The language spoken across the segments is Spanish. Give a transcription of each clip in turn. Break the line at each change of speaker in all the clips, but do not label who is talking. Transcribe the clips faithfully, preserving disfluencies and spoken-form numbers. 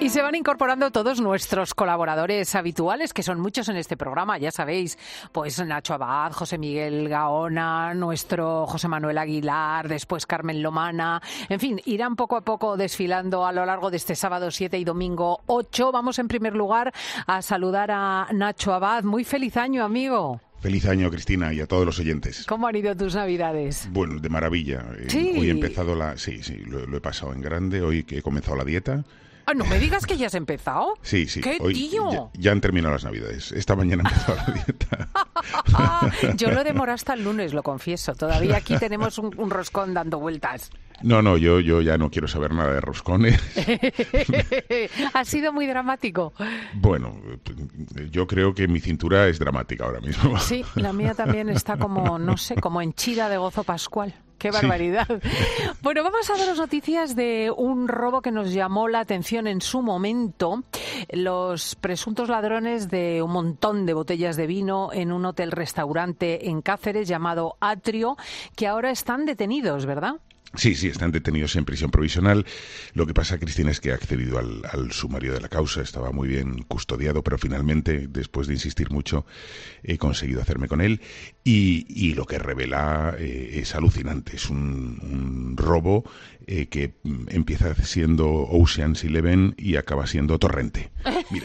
Y se van incorporando todos nuestros colaboradores habituales, que son muchos en este programa, ya sabéis, pues Nacho Abad, José Miguel Gaona, nuestro José Manuel Aguilar, después Carmen Lomana, en fin, irán poco a poco desfilando a lo largo de este sábado siete y domingo ocho. Vamos en primer lugar a saludar a Nacho Abad. Muy feliz año, amigo.
Feliz año, Cristina, y a todos los oyentes.
¿Cómo han ido tus navidades?
Bueno, de maravilla.
¿Sí?
Hoy he empezado la... Sí, sí, lo, lo he pasado en grande. Hoy que he comenzado la dieta.
Ah, no me digas que ya has empezado.
Sí, sí.
¡Qué
hoy
tío!
Ya, ya han terminado las navidades. Esta mañana he empezado la dieta.
Yo lo demoré hasta el lunes, lo confieso. Todavía aquí tenemos un, un roscón dando vueltas.
No, no, yo, yo ya no quiero saber nada de roscones.
Ha sido muy dramático.
Bueno, yo creo que mi cintura es dramática ahora mismo.
Sí, la mía también está como, no sé, como henchida de gozo pascual. ¡Qué barbaridad! Sí. Bueno, vamos a daros noticias de un robo que nos llamó la atención en su momento. Los presuntos ladrones de un montón de botellas de vino en un hotel-restaurante en Cáceres llamado Atrio, que ahora están detenidos, ¿verdad?
Sí, sí, están detenidos en prisión provisional. Lo que pasa, Cristina, es que ha accedido al, al sumario de la causa. Estaba muy bien custodiado, pero finalmente, después de insistir mucho, he conseguido hacerme con él. Y, y lo que revela eh, es alucinante. Es un, un robo eh, que empieza siendo Ocean's Eleven y acaba siendo Torrente. Mira.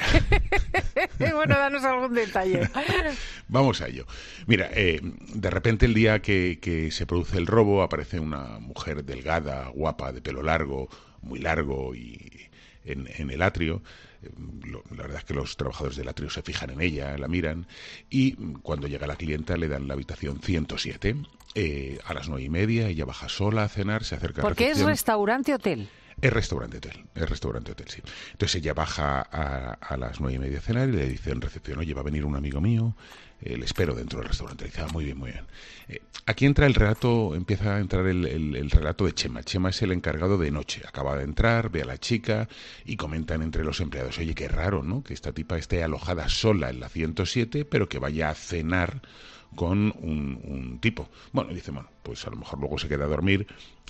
Bueno, danos algún detalle.
Vamos a ello. Mira, eh, de repente el día que, que se produce el robo aparece una mujer delgada, guapa, de pelo largo, muy largo y en, en el atrio. Lo, la verdad es que los trabajadores del atrio se fijan en ella, la miran y cuando llega la clienta le dan la habitación ciento siete. Eh, a las nueve y media ella baja sola a cenar, se acerca a la recepción.
¿Porque es restaurante-hotel?
Es restaurante-hotel, es restaurante-hotel, sí. Entonces ella baja a, a las nueve y media a cenar y le dice en recepción, oye, va a venir un amigo mío, eh, le espero dentro del restaurante. Le dice, ah, muy bien, muy bien. Eh, aquí entra el relato, empieza a entrar el, el, el relato de Chema. Chema es el encargado de noche. Acaba de entrar, ve a la chica y comentan entre los empleados, oye, qué raro, ¿no? Que esta tipa esté alojada sola en la ciento siete, pero que vaya a cenar con un, un tipo. Bueno, dice, bueno, pues a lo mejor luego se queda a dormir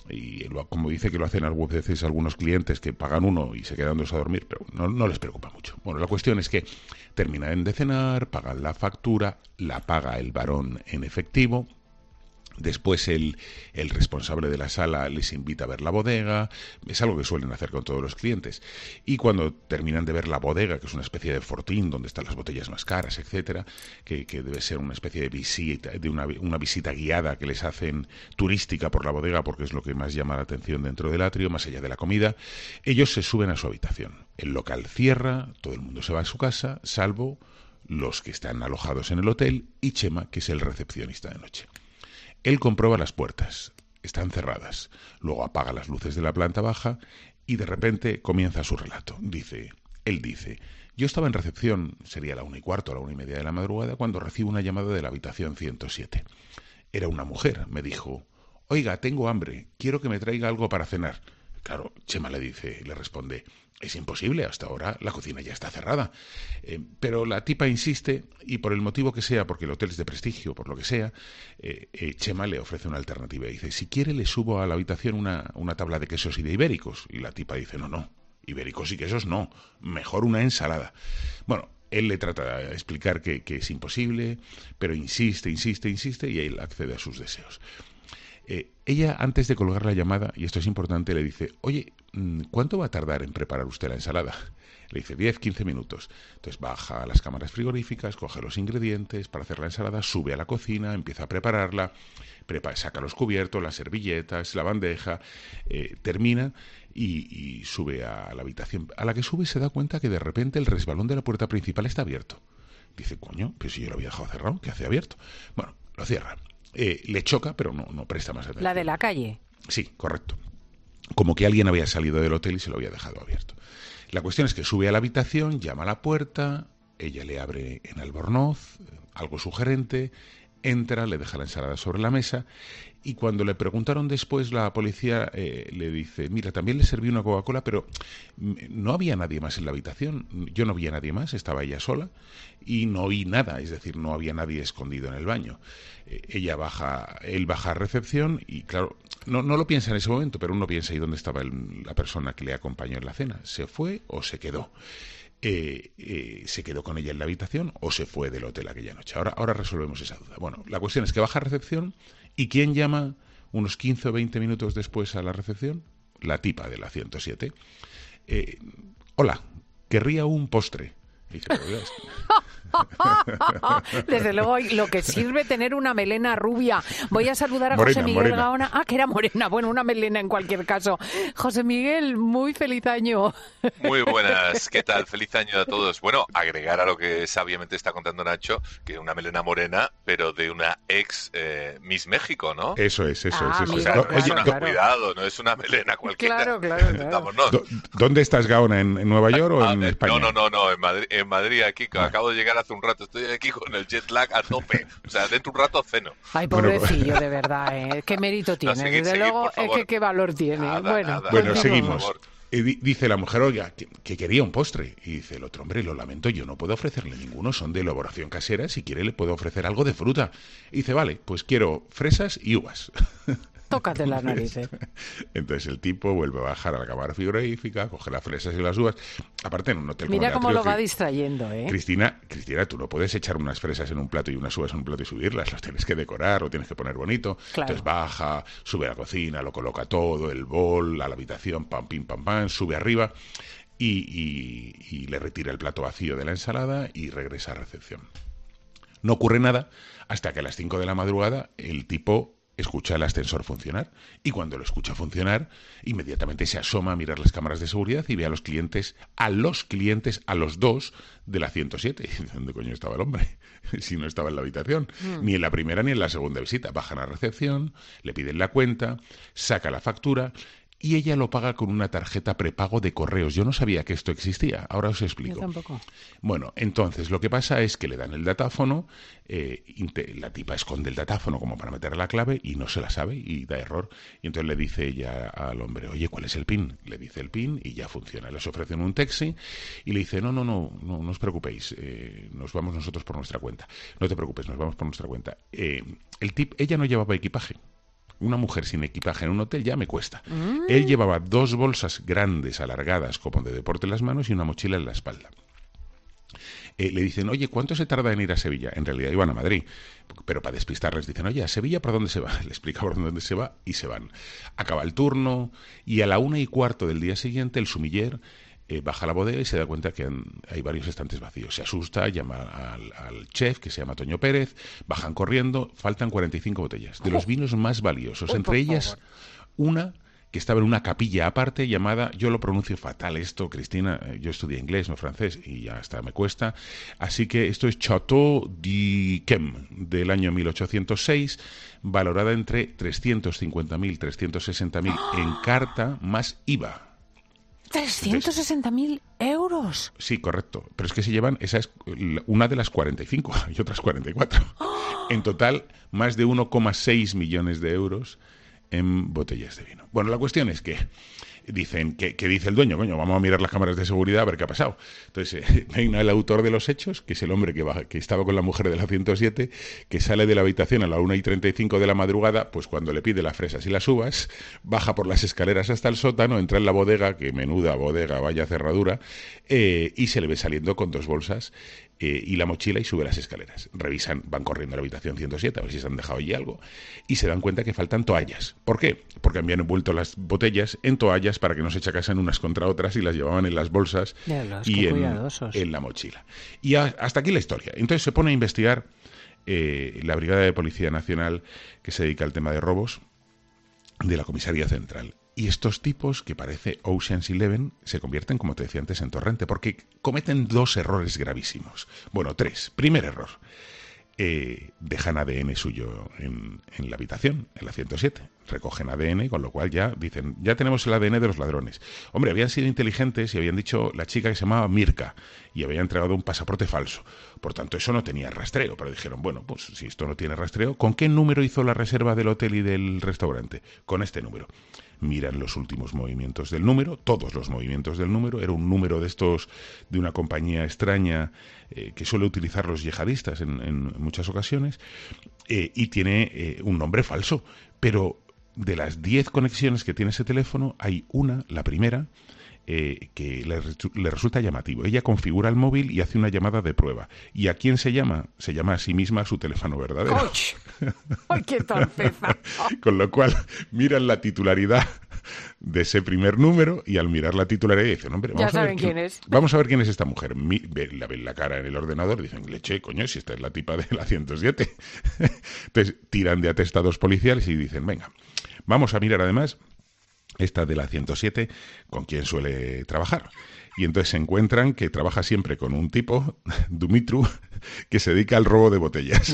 y lo, como dice que lo hacen algunas veces algunos clientes que pagan uno y se quedan dos a dormir, pero no, no les preocupa mucho. Bueno, la cuestión es que terminan de cenar, pagan la factura, la paga el varón en efectivo. Después el, el responsable de la sala les invita a ver la bodega, es algo que suelen hacer con todos los clientes. Y cuando terminan de ver la bodega, que es una especie de fortín donde están las botellas más caras, etcétera, que, que debe ser una especie de visita, de una, una visita guiada que les hacen turística por la bodega, porque es lo que más llama la atención dentro del atrio, más allá de la comida, ellos se suben a su habitación. El local cierra, todo el mundo se va a su casa, salvo los que están alojados en el hotel y Chema, que es el recepcionista de noche. Él comprueba las puertas, están cerradas, luego apaga las luces de la planta baja y de repente comienza su relato. Dice, él dice, yo estaba en recepción, sería la una y cuarto, la una y media de la madrugada, cuando recibo una llamada de la habitación ciento siete. Era una mujer, me dijo, oiga, tengo hambre, quiero que me traiga algo para cenar. Claro, Chema le dice, le responde, es imposible, hasta ahora la cocina ya está cerrada. Eh, pero la tipa insiste y por el motivo que sea, porque el hotel es de prestigio, por lo que sea, eh, eh, Chema le ofrece una alternativa. Dice, si quiere le subo a la habitación una, una tabla de quesos y de ibéricos. Y la tipa dice, no, no, ibéricos y quesos no, mejor una ensalada. Bueno, él le trata de explicar que, que es imposible, pero insiste, insiste, insiste y él accede a sus deseos. Eh, ella, antes de colgar la llamada, y esto es importante, le dice, oye, ¿cuánto va a tardar en preparar usted la ensalada? Le dice, diez, quince minutos. Entonces baja a las cámaras frigoríficas, coge los ingredientes para hacer la ensalada, sube a la cocina, empieza a prepararla, prepara, saca los cubiertos, las servilletas, la bandeja, eh, termina y, y sube a la habitación. A la que sube se da cuenta que de repente el resbalón de la puerta principal está abierto. Dice, coño, pero si yo lo había dejado cerrado, ¿qué hace abierto? Bueno, lo cierra. Eh, le choca, pero no, no presta más atención.
¿La de la calle?
Sí, correcto. Como que alguien había salido del hotel y se lo había dejado abierto. La cuestión es que sube a la habitación, llama a la puerta, ella le abre en albornoz, algo sugerente, entra, le deja la ensalada sobre la mesa y cuando le preguntaron después, la policía eh, le dice, mira, también le serví una Coca-Cola, pero no había nadie más en la habitación, yo no vi a nadie más, estaba ella sola y no oí nada, es decir, no había nadie escondido en el baño. Eh, ella baja, él baja a recepción y claro, no, no lo piensa en ese momento, pero uno piensa, ¿y dónde estaba el, la persona que le acompañó en la cena? ¿Se fue o se quedó? Eh, eh, ¿Se quedó con ella en la habitación o se fue del hotel aquella noche? Ahora, ahora resolvemos esa duda. Bueno, la cuestión es que baja a recepción y ¿quién llama unos quince o veinte minutos después a la recepción? La tipa de la ciento siete. Eh, Hola, querría un postre. Y dice,
desde luego, lo que sirve tener una melena rubia. Voy a saludar a
morena,
José Miguel
morena.
Gaona. Ah, que era morena. Bueno, una melena en cualquier caso. José Miguel, muy feliz año.
Muy buenas, ¿qué tal? Feliz año a todos. Bueno, agregar a lo que sabiamente está contando Nacho, que una melena morena, pero de una ex eh, Miss México, ¿no?
Eso es, eso
Ah,
es. Eso
O
es.
sea,
amigo,
no es
Oye,
una,
claro.
cuidado, no es una melena cualquiera.
Claro, claro, claro.
Vámonos.
¿dó- ¿Dónde estás, Gaona? ¿En, en Nueva York o
Ah,
en
eh,
España?
No, no, no, no, en Madrid, en Madrid aquí, que
Ah.
acabo de llegar hace un rato, estoy aquí con el jet lag a tope. O sea, dentro de un rato ceno.
Ay,
Bueno,
pobrecillo, de verdad, ¿eh? Qué mérito tiene.
seguid,
Desde
seguid,
luego,
por
es
favor.
que qué valor tiene.
Nada,
bueno,
nada.
Bueno,
continuamos.
seguimos.
Por favor.
Y di- dice la mujer, oiga, que, que quería un postre. Y dice el otro, hombre, lo lamento, yo no puedo ofrecerle ninguno, son de elaboración casera, si quiere le puedo ofrecer algo de fruta. Y dice, vale, pues quiero fresas y uvas.
Tócate las narices.
Entonces el tipo vuelve a bajar a la cámara frigorífica, coge las fresas y las uvas. Aparte en un hotel como
Mira
el
cómo
Atrio,
lo va
Cri-
distrayendo, ¿eh?
Cristina, Cristina, tú no puedes echar unas fresas en un plato y unas uvas en un plato y subirlas, las tienes que decorar, lo tienes que poner bonito.
Claro.
Entonces baja, sube a la cocina, lo coloca todo, el bol, a la habitación, pam, pim, pam, pam, sube arriba y, y, y le retira el plato vacío de la ensalada y regresa a recepción. No ocurre nada hasta que a las cinco de la madrugada el tipo escucha el ascensor funcionar y cuando lo escucha funcionar inmediatamente se asoma a mirar las cámaras de seguridad y ve a los clientes, a los clientes, a los dos de la ciento siete. ¿Dónde coño estaba el hombre? Si no estaba en la habitación, mm. ni en la primera ni en la segunda visita. Bajan a recepción, le piden la cuenta, saca la factura y ella lo paga con una tarjeta prepago de correos. Yo no sabía que esto existía, ahora os explico.
Yo tampoco.
Bueno, entonces lo que pasa es que le dan el datáfono, eh, la tipa esconde el datáfono como para meter la clave y no se la sabe y da error. Y entonces le dice ella al hombre, oye, ¿cuál es el PIN? Le dice el PIN y ya funciona. Les ofrecen un taxi y le dice, no, no, no, no, no os preocupéis, eh, nos vamos nosotros por nuestra cuenta. No te preocupes, nos vamos por nuestra cuenta. Eh, el tip, ella no llevaba equipaje. Una mujer sin equipaje en un hotel ya me cuesta. Mm. Él llevaba dos bolsas grandes, alargadas, como de deporte en las manos y una mochila en la espalda. Eh, le dicen, oye, ¿cuánto se tarda en ir a Sevilla? En realidad iban a Madrid, pero para despistarles dicen, oye, ¿a Sevilla por dónde se va? Le explica por dónde se va y se van. Acaba el turno y a la una y cuarto del día siguiente el sumiller Eh, baja a la bodega y se da cuenta que han, hay varios estantes vacíos. Se asusta, llama al, al chef, que se llama Toño Pérez, bajan corriendo, faltan cuarenta y cinco botellas de los vinos más valiosos,
oh,
entre ellas una que estaba en una capilla aparte llamada, yo lo pronuncio fatal esto, Cristina, yo estudié inglés, no francés, y ya hasta me cuesta, así que esto es Chateau d'Yquem, del año mil ochocientos seis, valorada entre trescientos cincuenta mil, trescientos sesenta mil en carta, más I V A.
¿trescientos sesenta mil euros?
Sí, correcto. Pero es que se llevan, esa es una de las cuarenta y cinco y otras cuarenta y cuatro. ¡Oh! En total, más de uno coma seis millones de euros en botellas de vino. Bueno, la cuestión es que dicen, que, que dice el dueño, coño, vamos a mirar las cámaras de seguridad a ver qué ha pasado. Entonces, eh, viene el autor de los hechos, que es el hombre que, va, que estaba con la mujer de la ciento siete, que sale de la habitación a la una y treinta y cinco de la madrugada, pues cuando le pide las fresas y las uvas, baja por las escaleras hasta el sótano, entra en la bodega, que menuda bodega, vaya cerradura, eh, y se le ve saliendo con dos bolsas eh, y la mochila y sube las escaleras. Revisan, van corriendo a la habitación ciento siete a ver si se han dejado allí algo y se dan cuenta que faltan toallas. ¿Por qué? Porque habían envuelto las botellas en toallas para que no se echacasen unas contra otras y las llevaban en las bolsas
Diablos,
y en, en la mochila. Y a, hasta aquí la historia. Entonces se pone a investigar eh, la Brigada de Policía Nacional que se dedica al tema de robos de la Comisaría Central. Y estos tipos, que parece Ocean's Eleven, se convierten, como te decía antes, en Torrente, porque cometen dos errores gravísimos. Bueno, tres. Primer error. Eh, dejan A D N suyo en, en la habitación, en la ciento siete. recogen A D N, con lo cual ya dicen, ya tenemos el A D N de los ladrones. Hombre, habían sido inteligentes y habían dicho la chica que se llamaba Mirka y había entregado un pasaporte falso. Por tanto, eso no tenía rastreo, pero dijeron, bueno, pues si esto no tiene rastreo, ¿con qué número hizo la reserva del hotel y del restaurante? Con este número. Miran los últimos movimientos del número, todos los movimientos del número, era un número de estos de una compañía extraña eh, que suele utilizar los yihadistas en, en muchas ocasiones, eh, y tiene eh, un nombre falso, pero de las diez conexiones que tiene ese teléfono, hay una, la primera, eh, que le, le resulta llamativo. Ella configura el móvil y hace una llamada de prueba. ¿Y a quién se llama? Se llama a sí misma a su teléfono verdadero.
¡Auch! ¡Ay, qué torpeza!
Con lo cual, miran la titularidad de ese primer número y al mirar la titularidad dicen, hombre, vamos,
ya
a ver
saben
quién,
quién es.
vamos a ver quién es esta mujer. Mi, ve, la ven la cara en el ordenador y dicen, leche, coño, si esta es la tipa de la ciento siete. Entonces, tiran de atestados policiales y dicen, venga, vamos a mirar además esta de la ciento siete, con quien suele trabajar. Y entonces se encuentran que trabaja siempre con un tipo, Dumitru, que se dedica al robo de botellas.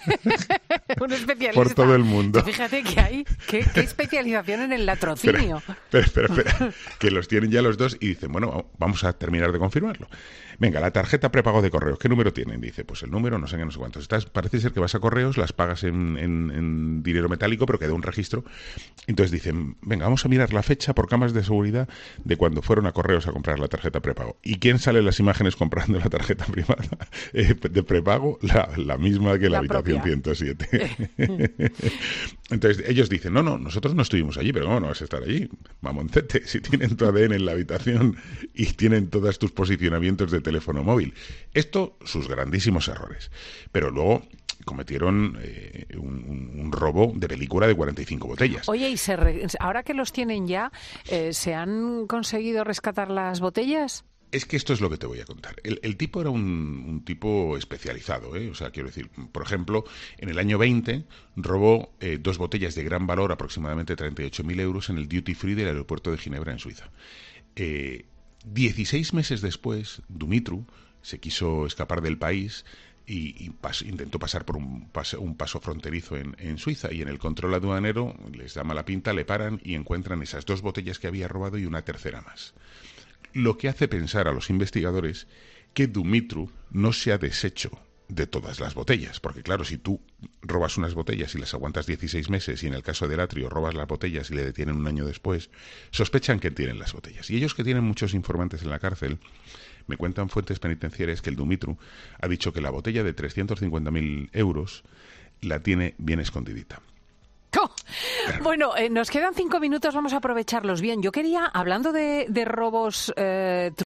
Un especialista.
Por todo el mundo.
Fíjate que hay qué, qué especialización en el latrocinio.
Espera, espera, espera, espera, que los tienen ya los dos y dicen, bueno, vamos a terminar de confirmarlo. Venga, la tarjeta prepago de correos, ¿qué número tienen? Dice, pues el número, no sé qué, no sé cuántos. Estás, parece ser que vas a correos, las pagas en, en, en dinero metálico, pero queda un registro. Entonces dicen, venga, vamos a mirar la fecha por cámaras de seguridad de cuando fueron a correos a comprar la tarjeta prepago. ¿Y quién sale en las imágenes comprando la tarjeta privada eh, de prepago? La, la misma que la, la habitación propia. ciento siete. Entonces ellos dicen, no, no, nosotros no estuvimos allí, pero ¿cómo no vas a estar allí? Mamoncete, si tienen tu A D N en la habitación y tienen todos tus posicionamientos de teléfono móvil. Esto, sus grandísimos errores. Pero luego cometieron eh, un, un robo de película de cuarenta y cinco botellas.
Oye, y se re... ahora que los tienen ya, eh, ¿se han conseguido rescatar las botellas?
Es que esto es lo que te voy a contar. El, el tipo era un, un tipo especializado, ¿eh? O sea, quiero decir, por ejemplo, en el año veinte robó eh, dos botellas de gran valor, aproximadamente treinta y ocho mil euros, en el duty free del aeropuerto de Ginebra, en Suiza. Eh, dieciséis meses después, Dumitru se quiso escapar del país y, y pas, intentó pasar por un paso, un paso fronterizo en, en Suiza, y en el control aduanero les da mala pinta, le paran y encuentran esas dos botellas que había robado y una tercera más. Lo que hace pensar a los investigadores que Dumitru no se ha deshecho de todas las botellas, porque claro, si tú robas unas botellas y las aguantas dieciséis meses y en el caso del Atrio robas las botellas y le detienen un año después, sospechan que tienen las botellas. Y ellos, que tienen muchos informantes en la cárcel, me cuentan fuentes penitenciarias que el Dumitru ha dicho que la botella de trescientos cincuenta mil euros la tiene bien escondidita.
Oh, bueno, eh, nos quedan cinco minutos, vamos a aprovecharlos bien. Yo quería, hablando de, de robos... Eh,